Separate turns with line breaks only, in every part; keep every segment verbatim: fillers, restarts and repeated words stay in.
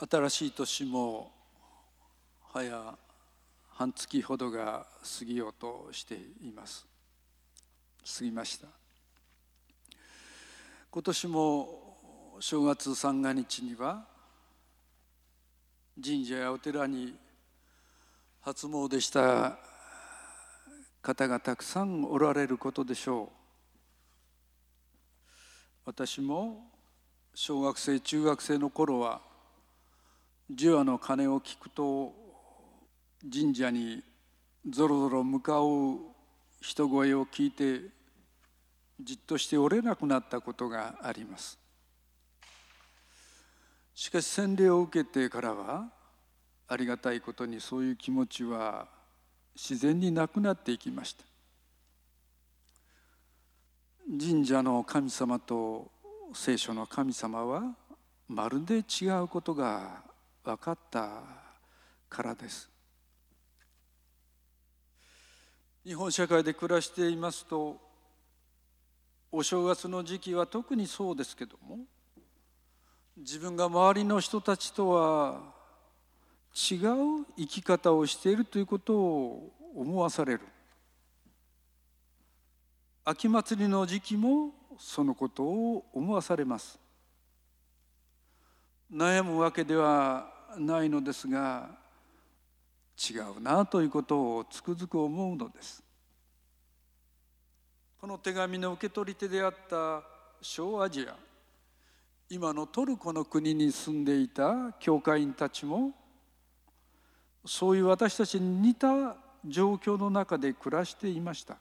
新しい年も早半月ほどが過ぎようとしています。過ぎました。今年も正月三が日には神社やお寺に初詣した方がたくさんおられることでしょう。私も小学生中学生の頃は除夜の鐘を聞くと神社にぞろぞろ向かう人声を聞いてじっとしておれなくなったことがあります。しかし洗礼を受けてからはありがたいことにそういう気持ちは自然になくなっていきました。神社の神様と聖書の神様はまるで違うことが分かったからです。日本社会で暮らしていますと、お正月の時期は特にそうですけども、自分が周りの人たちとは違う生き方をしているということを思わされる。秋祭りの時期もそのことを思わされます。悩むわけではないのですが、違うなということをつくづく思うのです。この手紙の受け取り手であった小アジア、今のトルコの国に住んでいた教会員たちも、そういう私たちに似た状況の中で暮らしていました。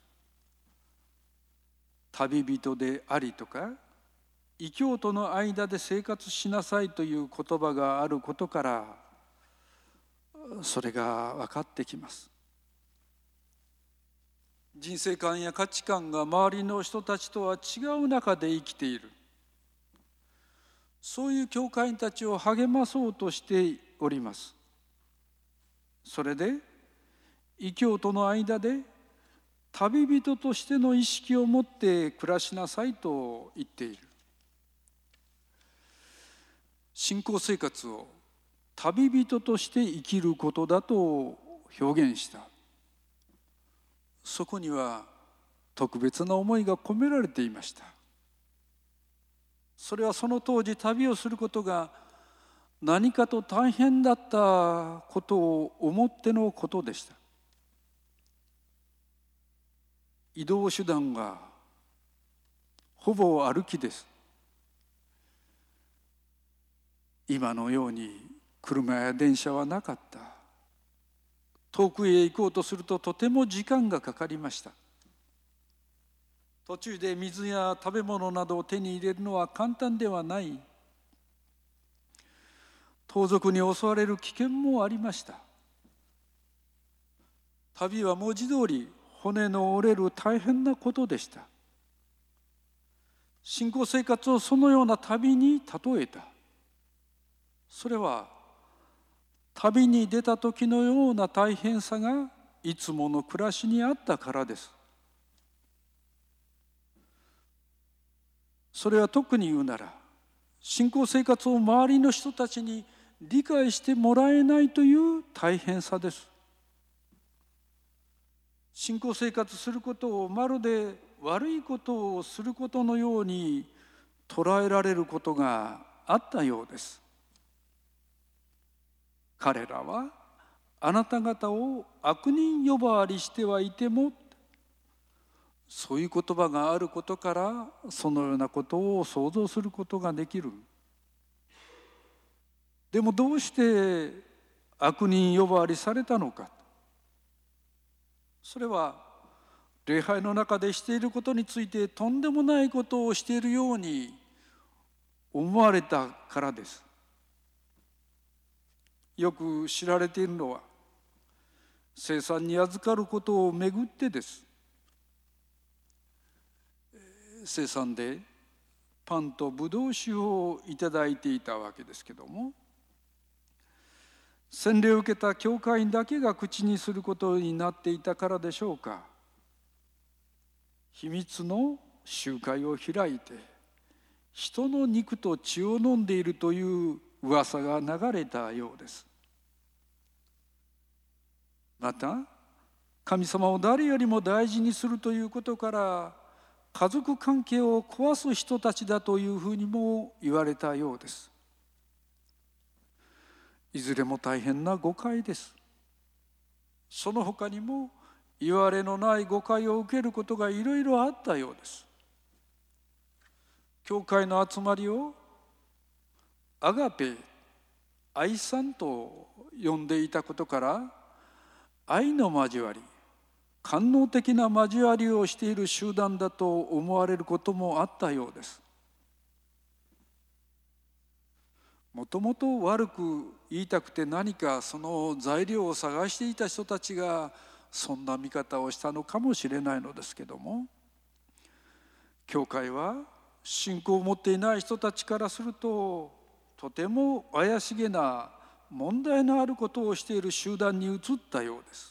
旅人でありとか、異教徒の間で生活しなさいという言葉があることから、それが分かってきます。人生観や価値観が周りの人たちとは違う中で生きている。そういう教会員たちを励まそうとしております。それで異教徒の間で旅人としての意識を持って暮らしなさいと言っている。信仰生活を旅人として生きることだと表現した。そこには特別な思いが込められていました。それはその当時旅をすることが何かと大変だったことを思ってのことでした。移動手段がほぼ歩きです。今のように車や電車はなかった。遠くへ行こうとするととても時間がかかりました。途中で水や食べ物などを手に入れるのは簡単ではない。盗賊に襲われる危険もありました。旅は文字通り骨の折れる大変なことでした。信仰生活をそのような旅に例えた。それは旅に出た時のような大変さがいつもの暮らしにあったからです。それは特に言うなら、信仰生活を周りの人たちに理解してもらえないという大変さです。信仰生活することをまるで悪いことをすることのように捉えられることがあったようです。彼らはあなた方を悪人呼ばわりしてはいても、そういう言葉があることからそのようなことを想像することができる。でもどうして悪人呼ばわりされたのか。それは礼拝の中でしていることについてとんでもないことをしているように思われたからです。よく知られているのは、聖餐に預かることをめぐってです。聖餐でパンとブドウ酒をいただいていたわけですけども、洗礼を受けた教会員だけが口にすることになっていたからでしょうか。秘密の集会を開いて人の肉と血を飲んでいるという噂が流れたようです。また、神様を誰よりも大事にするということから、家族関係を壊す人たちだというふうにも言われたようです。いずれも大変な誤解です。その他にも言われのない誤解を受けることがいろいろあったようです。教会の集まりをアガペ、愛さんと呼んでいたことから、愛の交わり、官能的な交わりをしている集団だと思われることもあったようです。もともと悪く言いたくて何かその材料を探していた人たちがそんな見方をしたのかもしれないのですけども、教会は信仰を持っていない人たちからするととても怪しげな問題のあることをしている集団に移ったようです。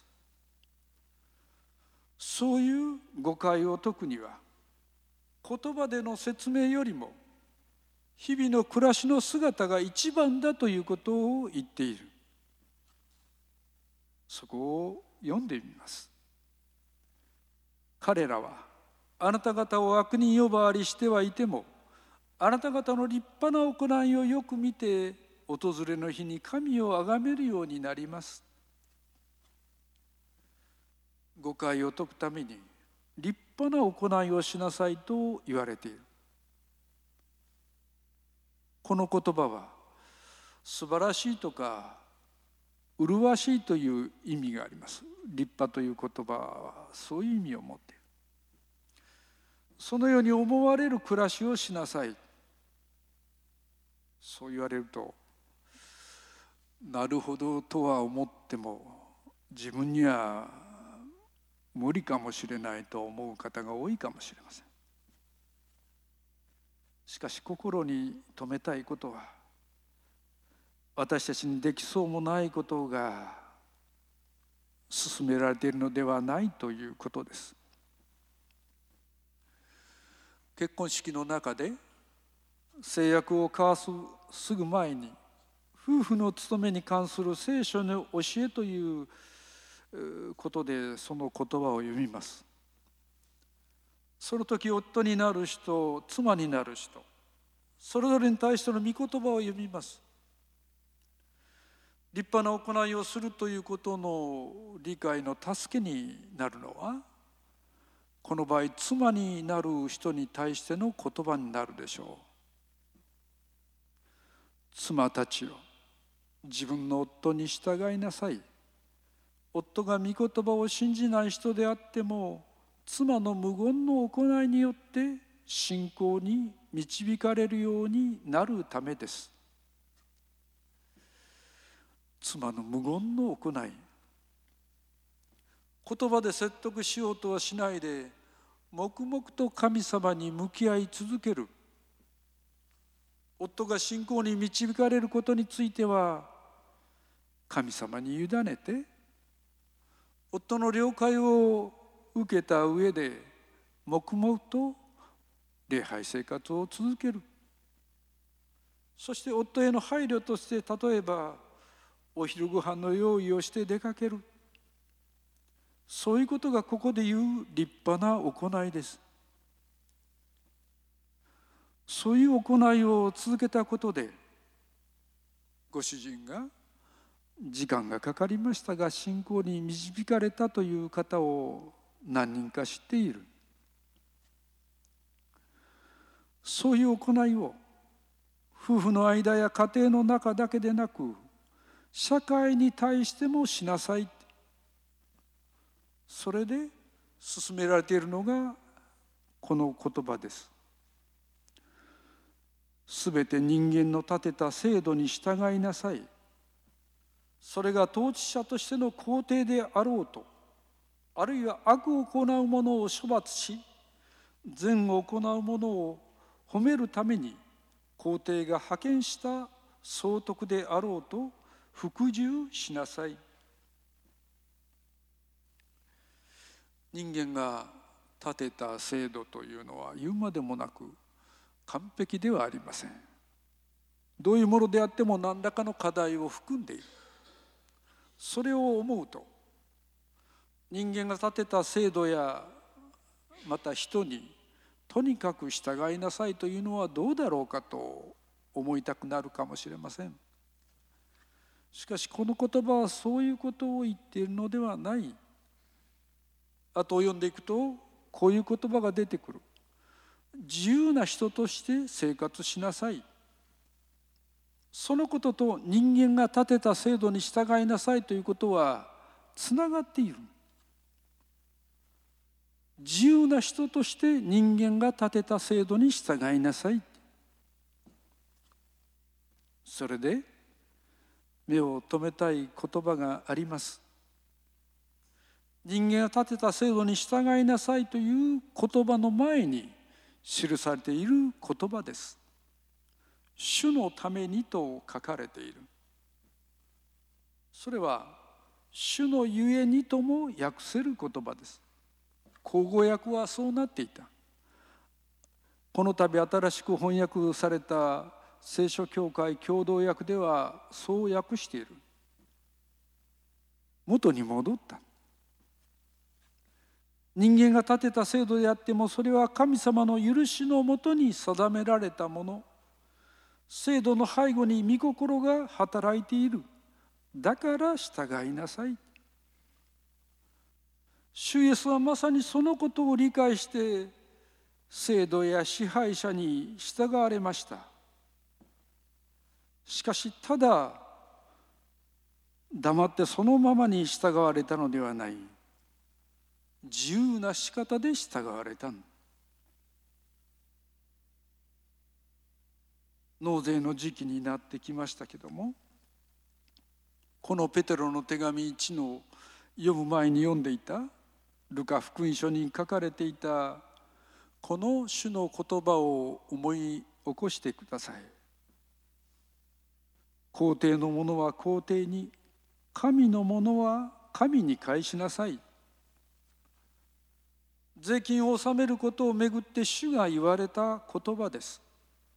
そういう誤解を解くには、言葉での説明よりも日々の暮らしの姿が一番だということを言っている。そこを読んでみます。彼らはあなた方を悪人呼ばわりしてはいても、あなた方の立派な行いをよく見て、訪れの日に神をあがめるようになります。誤解を解くために立派な行いをしなさいと言われている。この言葉は素晴らしいとか麗しいという意味があります。立派という言葉はそういう意味を持っている。そのように思われる暮らしをしなさい、そう言われると、なるほどとは思っても自分には無理かもしれないと思う方が多いかもしれません。しかし心に留めたいことは、私たちにできそうもないことが進められているのではないということです。結婚式の中で誓約を交わすすぐ前に、夫婦の務めに関する聖書の教えということでその言葉を読みます。その時夫になる人、妻になる人、それぞれに対しての御言葉を読みます。立派な行いをするということの理解の助けになるのは、この場合妻になる人に対しての言葉になるでしょう。妻たちよ、自分の夫に従いなさい。夫が御言葉を信じない人であっても、妻の無言の行いによって信仰に導かれるようになるためです。妻の無言の行い、言葉で説得しようとはしないで、黙々と神様に向き合い続ける。夫が信仰に導かれることについては神様に委ねて、夫の了解を受けた上で黙々と礼拝生活を続ける。そして夫への配慮として、例えばお昼ご飯の用意をして出かける。そういうことがここで言う立派な行いです。そういう行いを続けたことで、ご主人が時間がかかりましたが信仰に導かれたという方を何人か知っている。そういう行いを夫婦の間や家庭の中だけでなく、社会に対してもしなさい。それで進められているのがこの言葉です。すべて人間の立てた制度に従いなさい。それが統治者としての皇帝であろうと、あるいは悪を行う者を処罰し、善を行う者を褒めるために皇帝が派遣した総督であろうと服従しなさい。人間が立てた制度というのは言うまでもなく完璧ではありません。 どういうものであっても何らかの課題を含んでいる。それを思うと、人間が立てた制度やまた人にとにかく従いなさいというのはどうだろうかと思いたくなるかもしれません。しかしこの言葉はそういうことを言っているのではない。あとを読んでいくとこういう言葉が出てくる。自由な人として生活しなさい。そのことと人間が立てた制度に従いなさいということはつながっている。自由な人として人間が立てた制度に従いなさい。それで目を留めたい言葉があります。人間が立てた制度に従いなさいという言葉の前に記されている言葉です。主のためにと書かれている。それは主のゆえにとも訳せる言葉です。口語訳はそうなっていた。この度新しく翻訳された聖書教会共同訳ではそう訳している。元に戻った。人間が立てた制度であってもそれは神様の許しのもとに定められたもの。制度の背後に御心が働いている。だから従いなさい。主イエスはまさにそのことを理解して制度や支配者に従われました。しかし、ただ黙ってそのままに従われたのではない。自由な仕方で従われたの。納税の時期になってきましたけども、このペテロの手紙いちの読む前に読んでいたルカ福音書に書かれていたこの主の言葉を思い起こしてください。皇帝のものは皇帝に、神のものは神に返しなさい。税金を納めることをめぐって主が言われた言葉です。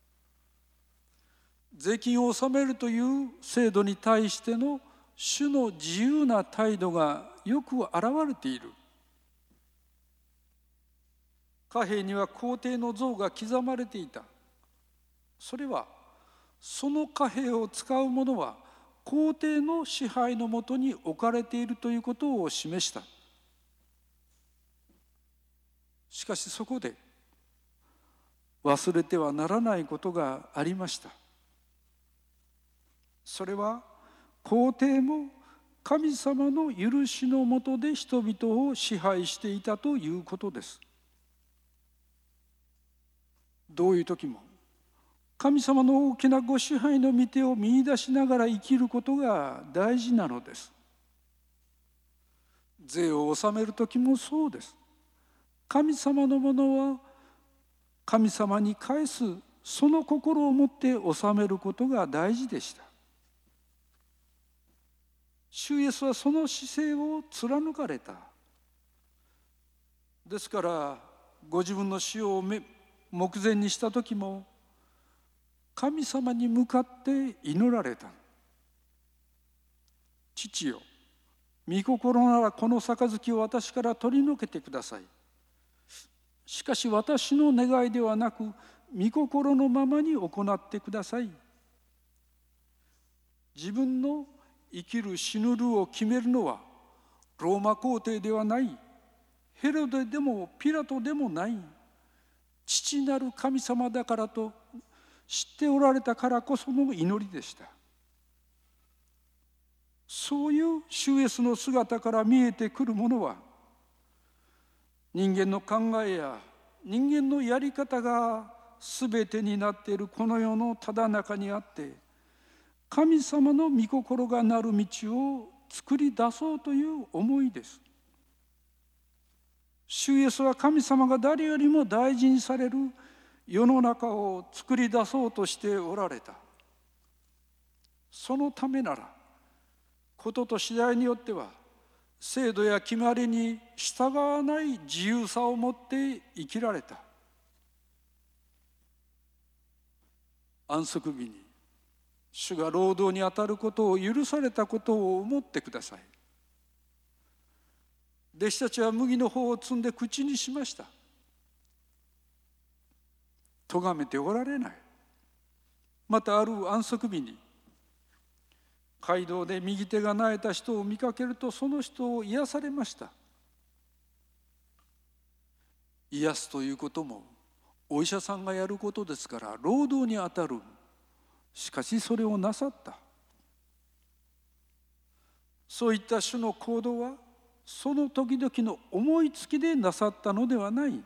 税金を納めるという制度に対しての主の自由な態度がよく現れている。貨幣には皇帝の像が刻まれていた。それはその貨幣を使う者は皇帝の支配のもとに置かれているということを示した。しかしそこで忘れてはならないことがありました。それは皇帝も神様の許しのもとで人々を支配していたということです。どういう時も神様の大きなご支配の御手を見出しながら生きることが大事なのです。税を納める時もそうです。神様のものは神様に返す、その心を持って納めることが大事でした。主イエスはその姿勢を貫かれた。ですからご自分の死を目前にした時も神様に向かって祈られた。父よ、御心ならこの杯を私から取り除けてください。しかし私の願いではなく御心のままに行ってください。自分の生きる死ぬるを決めるのはローマ皇帝ではない、ヘロデでもピラトでもない、父なる神様だからと知っておられたからこその祈りでした。そういう主イエスの姿から見えてくるものは、人間の考えや人間のやり方が全てになっているこの世のただ中にあって、神様の御心がなる道を作り出そうという思いです。主イエスは神様が誰よりも大事にされる世の中を作り出そうとしておられた。そのためなら、ことと次第によっては制度や決まりに従わない自由さを持って生きられた。安息日に主が労働に当たることを許されたことを思ってください。弟子たちは麦の穂を摘んで口にしました。咎めておられない。またある安息日に街道で右手がなえた人を見かけると、その人を癒されました。癒すということもお医者さんがやることですから、労働に当たる。しかしそれをなさった。そういった種の行動はその時々の思いつきでなさったのではない。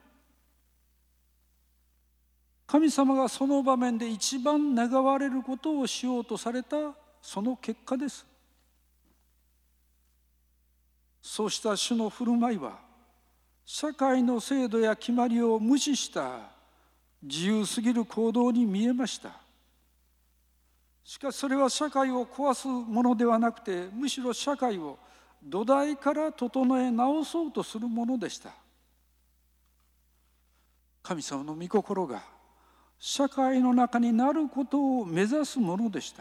神様がその場面で一番願われることをしようとされたその結果です。そうした種の振る舞いは、社会の制度や決まりを無視した自由すぎる行動に見えました。しかしそれは社会を壊すものではなくて、むしろ社会を土台から整え直そうとするものでした。神様の御心が社会の中になることを目指すものでした。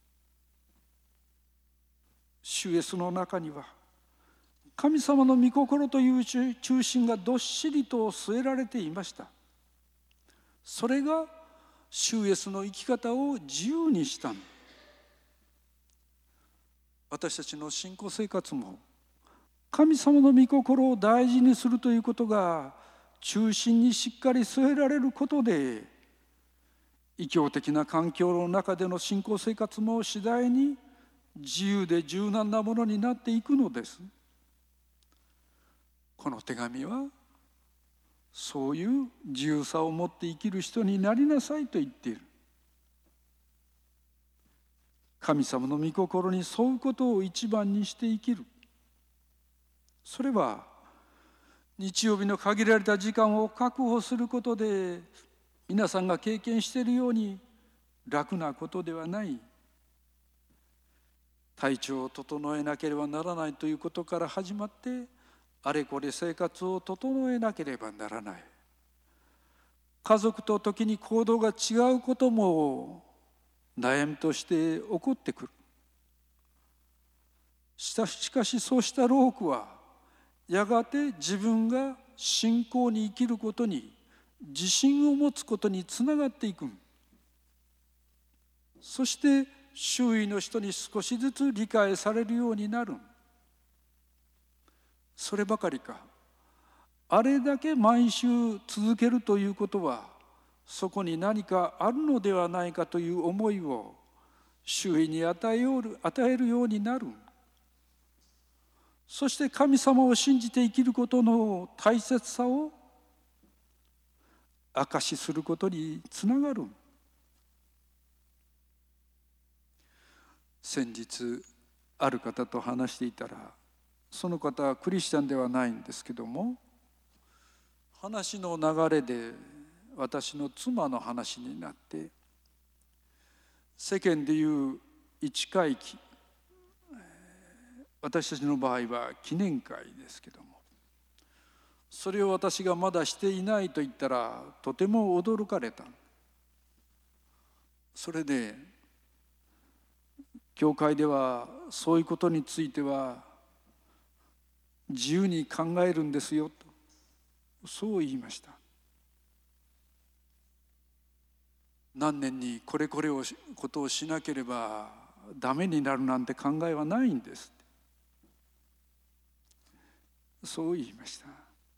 主イエスの中には神様の御心という中心がどっしりと据えられていました。それが主イエスの生き方を自由にしたの。私たちの信仰生活も神様の御心を大事にするということが中心にしっかり据えられることで、異教的な環境の中での信仰生活も次第に自由で柔軟なものになっていくのです。この手紙はそういう自由さを持って生きる人になりなさいと言っている。神様の御心に沿うことを一番にして生きる。それは日曜日の限られた時間を確保することで皆さんが経験しているように楽なことではない。体調を整えなければならないということから始まって、あれこれ生活を整えなければならない。家族と時に行動が違うことも悩みとして起こってくる。しかしそうした労苦はやがて自分が信仰に生きることに自信を持つことにつながっていく。そして周囲の人に少しずつ理解されるようになる。そればかりか、あれだけ毎週続けるということはそこに何かあるのではないかという思いを周囲に与えよう、与えるようになる。そして神様を信じて生きることの大切さを証しすることにつながる。先日ある方と話していたら、その方はクリスチャンではないんですけども、話の流れで私の妻の話になって、世間でいう一回忌、私たちの場合は記念会ですけども、それを私がまだしていないと言ったらとても驚かれた。それで教会ではそういうことについては自由に考えるんですよと、そう言いました。何年にこれこれをことをしなければダメになるなんて考えはないんです、そう言いました。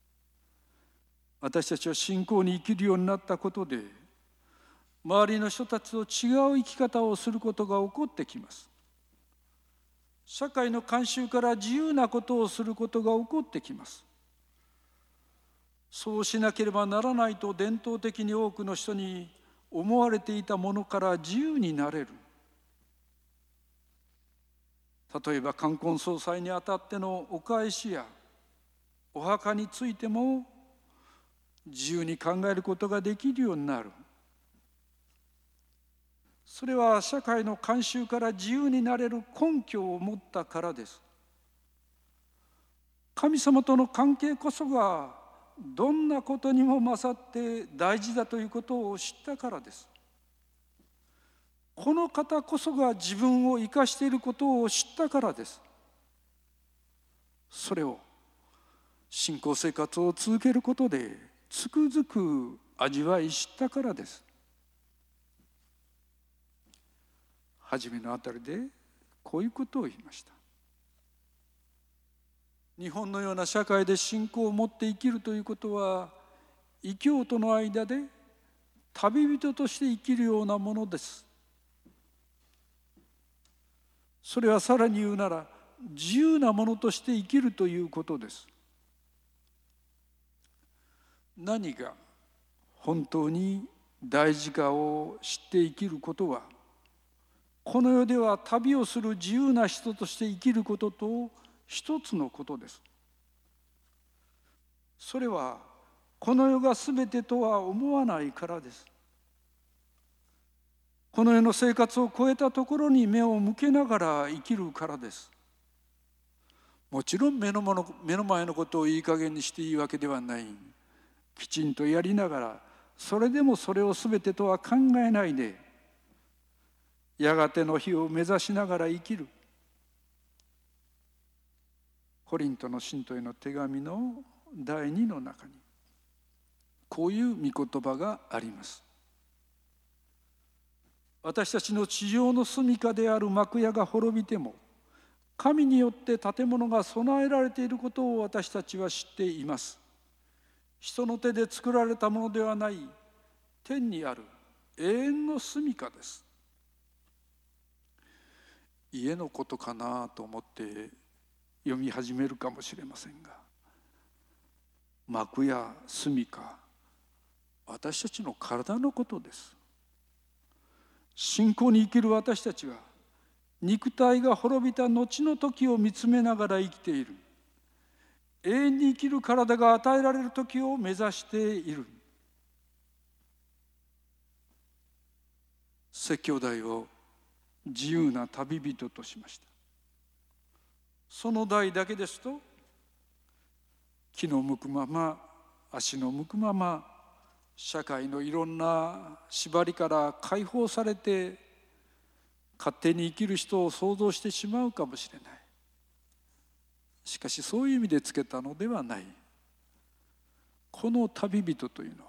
私たちは信仰に生きるようになったことで、周りの人たちと違う生き方をすることが起こってきます。社会の慣習から自由なことをすることが起こってきます。そうしなければならないと伝統的に多くの人に思われていたものから自由になれる。例えば冠婚葬祭にあたってのお返しやお墓についても自由に考えることができるようになる。それは社会の慣習から自由になれる根拠を持ったからです。神様との関係こそがどんなことにも勝って大事だということを知ったからです。 この方こそが自分を生かしていることを知ったからです。それを信仰生活を続けることでつくづく味わい知ったからです。初めのあたりでこういうことを言いました。日本のような社会で信仰を持って生きるということは、異教徒の間で旅人として生きるようなものです。それはさらに言うなら、自由なものとして生きるということです。何が本当に大事かを知って生きることは、この世では旅をする自由な人として生きることと一つのことです。それはこの世がすべてとは思わないからです。この世の生活を超えたところに目を向けながら生きるからです。もちろん目のもの、目の前のことをいい加減にしていいわけではない。きちんとやりながら、それでもそれをすべてとは考えないで、やがての日を目指しながら生きる。コリントの信徒への手紙のだいにの中にこういう御言葉があります。私たちの地上の住処である幕屋が滅びても、神によって建物が備えられていることを私たちは知っています。人の手で作られたものではない天にある永遠の住処です。家のことかなと思って読み始めるかもしれませんが、幕や住処、私たちの体のことです。信仰に生きる私たちは、肉体が滅びた後の時を見つめながら生きている。永遠に生きる体が与えられる時を目指している。説教題を自由な旅人としました。その題だけですと、気の向くまま、足の向くまま、社会のいろんな縛りから解放されて勝手に生きる人を想像してしまうかもしれない。しかしそういう意味でつけたのではない。この旅人というのは、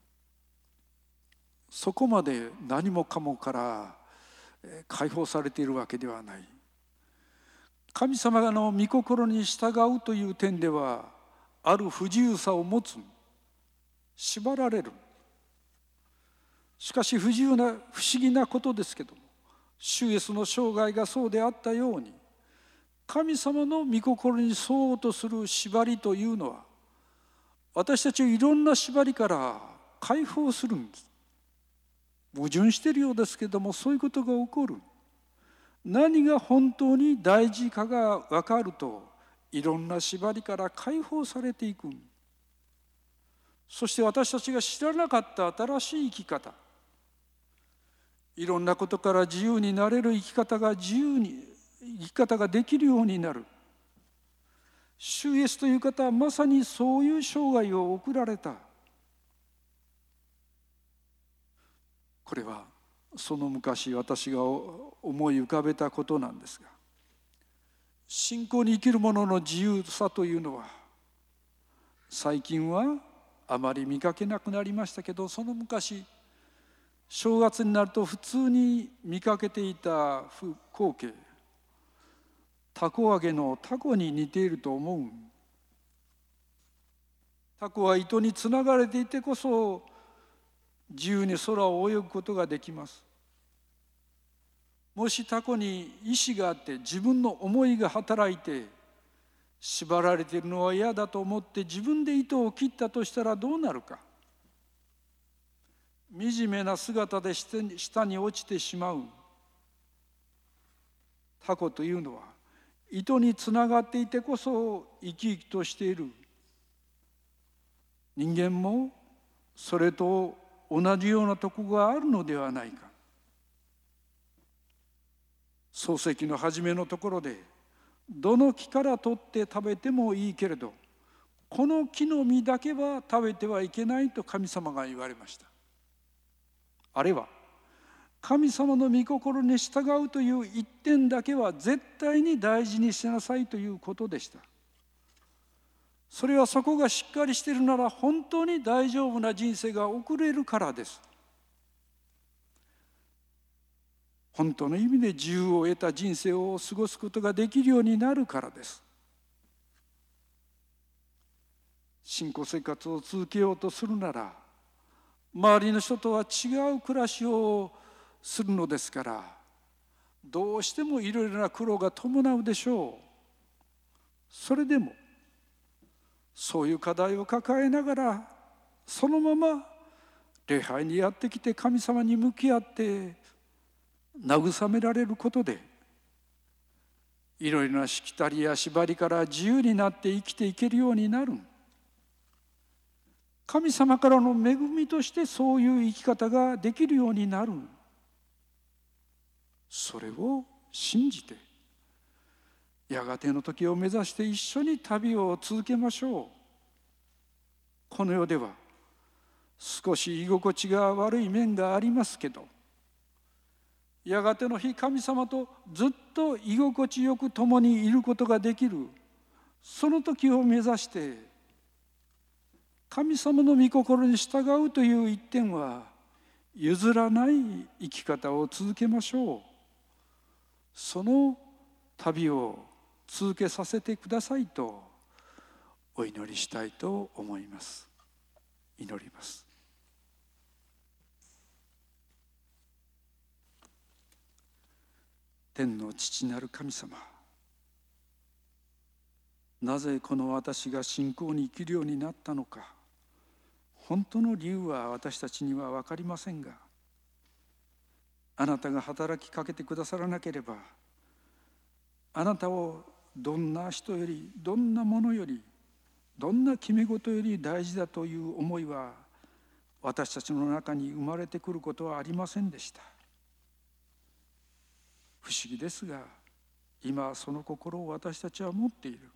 そこまで何もかもから解放されているわけではない。神様の御心に従うという点では、ある不自由さを持つ。縛られる。しかし不自由な不思議なことですけども、主イエスの生涯がそうであったように、神様の御心に沿おうとする縛りというのは、私たちをいろんな縛りから解放するんです。矛盾しているようですけども、そういうことが起こる。何が本当に大事かが分かると、いろんな縛りから解放されていく。そして私たちが知らなかった新しい生き方、いろんなことから自由になれる生き方が自由に生き方ができるようになる。主イエスという方はまさにそういう生涯を送られた。これはその昔私が思い浮かべたことなんですが、信仰に生きる者の自由さというのは最近はあまり見かけなくなりましたけど、その昔正月になると普通に見かけていた光景、凧揚げの凧に似ていると思う。凧は糸につながれていてこそ自由に空を泳ぐことができます。もし凧に意志があって自分の思いが働いて縛られているのは嫌だと思って自分で糸を切ったとしたらどうなるか。惨めな姿で下に落ちてしまう。凧というのは糸につながっていてこそ生き生きとしている。人間もそれと同じようなとこがあるのではないか。創世記の初めのところで、どの木から取って食べてもいいけれど、この木の実だけは食べてはいけないと神様が言われました。あれは神様の御心に従うという一点だけは絶対に大事にしなさいということでした。それはそこがしっかりしているなら本当に大丈夫な人生が送れるからです。本当の意味で自由を得た人生を過ごすことができるようになるからです。信仰生活を続けようとするなら、周りの人とは違う暮らしをするのですから、どうしてもいろいろな苦労が伴うでしょう。それでもそういう課題を抱えながら、そのまま礼拝にやってきて神様に向き合って慰められることで、いろいろなしきたりや縛りから自由になって生きていけるようになる。神様からの恵みとしてそういう生き方ができるようになる。それを信じて、やがての時を目指して一緒に旅を続けましょう。この世では少し居心地が悪い面がありますけど、やがての日神様とずっと居心地よく共にいることができる、その時を目指して神様の御心に従うという一点は譲らない生き方を続けましょう。その旅を続けさせてくださいとお祈りしたいと思います。祈ります。天の父なる神様、なぜこの私が信仰に生きるようになったのか、本当の理由は私たちには分かりませんが、あなたが働きかけてくださらなければ、あなたをどんな人より、どんなものより、どんな決め事より大事だという思いは私たちの中に生まれてくることはありませんでした。不思議ですが、今その心を私たちは持っている。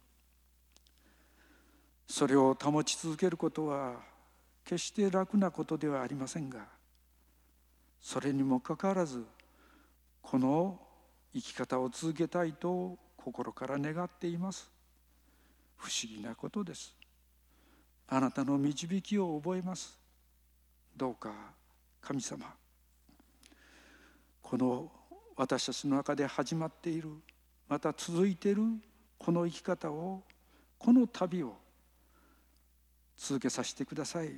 それを保ち続けることは決して楽なことではありませんが、それにもかかわらずこの生き方を続けたいと心から願っています。不思議なことです。あなたの導きを覚えます。どうか神様、この私たちの中で始まっている、また続いているこの生き方を、この旅を続けさせてください。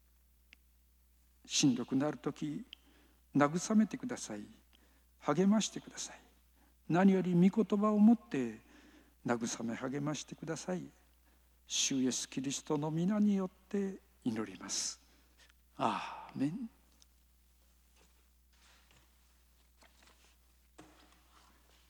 しんどくなるとき慰めてください。励ましてください。何より御言葉を持って慰め励ましてください。主イエスキリストの皆によって祈ります。アーメン。